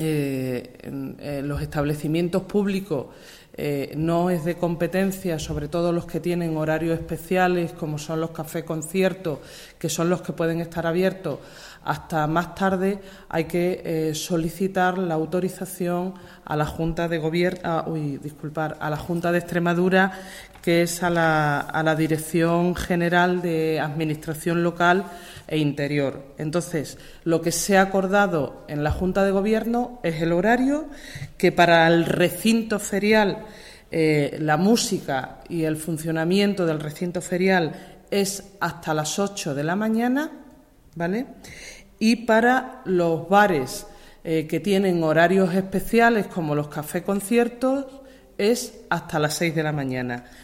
en los establecimientos públicos no es de competencia, sobre todo los que tienen horarios especiales, como son los cafés conciertos, que son los que pueden estar abiertos hasta más tarde, hay que solicitar la autorización a la Junta de a la Junta de Extremadura, que es a la Dirección General de Administración Local e Interior. Entonces, lo que se ha acordado en la Junta de Gobierno es el horario, que para el recinto ferial, la música y el funcionamiento del recinto ferial es hasta las 8 de la mañana, ¿vale? Y para los bares que tienen horarios especiales, como los cafés conciertos, es hasta las 6 de la mañana.